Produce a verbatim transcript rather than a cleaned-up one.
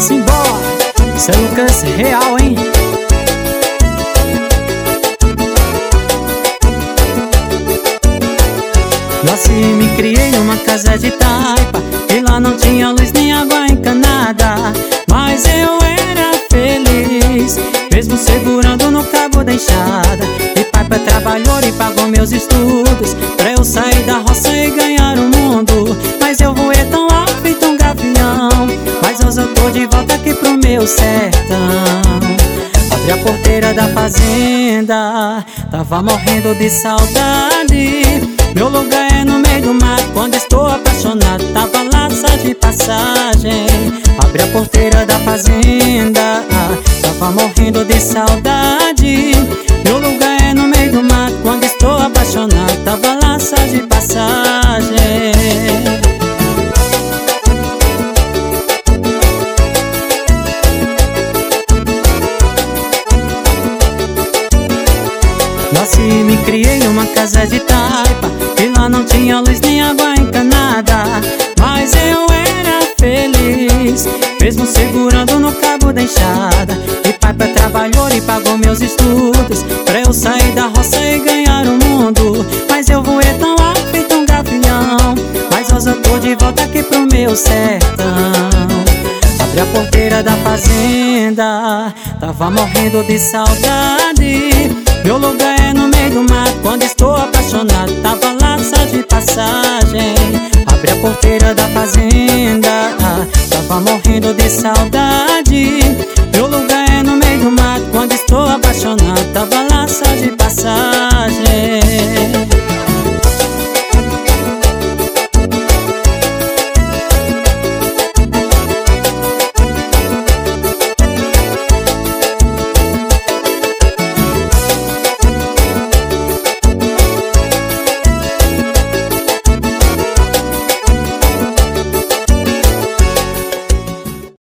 Simbora, isso é Lucas real, hein? Nasci e me criei numa casa de taipa, e lá não tinha luz nem água encanada. Mas eu era feliz, mesmo segurando no cabo da enxada. E pai trabalhou e pagou meus estudos, pra eu sair da roça e ganhar o mundo. Mas eu voei tão alto feito um gavião, mas hoje eu tô de volta aqui pro meu sertão. Abri a porteira da fazenda, tava morrendo de saudade. Meu lugar é no meio do mato, quando estou apaixonado, tava lá só de passagem. Abri a porteira da fazenda, tava morrendo de saudade. Meu lugar é no meio do mato, quando estou apaixonado, tava lá só de passagem. Nasci e me criei numa casa de taipa, e lá não tinha luz nem água encanada. Mas eu era feliz, mesmo segurando no cabo da enxada. E pai trabalhou e pagou meus estudos, pra eu sair da roça e ganhar o mundo. Mas eu voei tão alto feito um gavião, mas hoje eu tô de volta aqui pro meu sertão. Abri a porteira da fazenda, tava morrendo de saudade. Meu lugar é no meio do mato, quando estou apaixonado, tava lá só de passagem. Abri a porteira da fazenda, tava morrendo de saudade. Meu lugar é no meio do mato, quando estou apaixonado, tava lá só de passagem.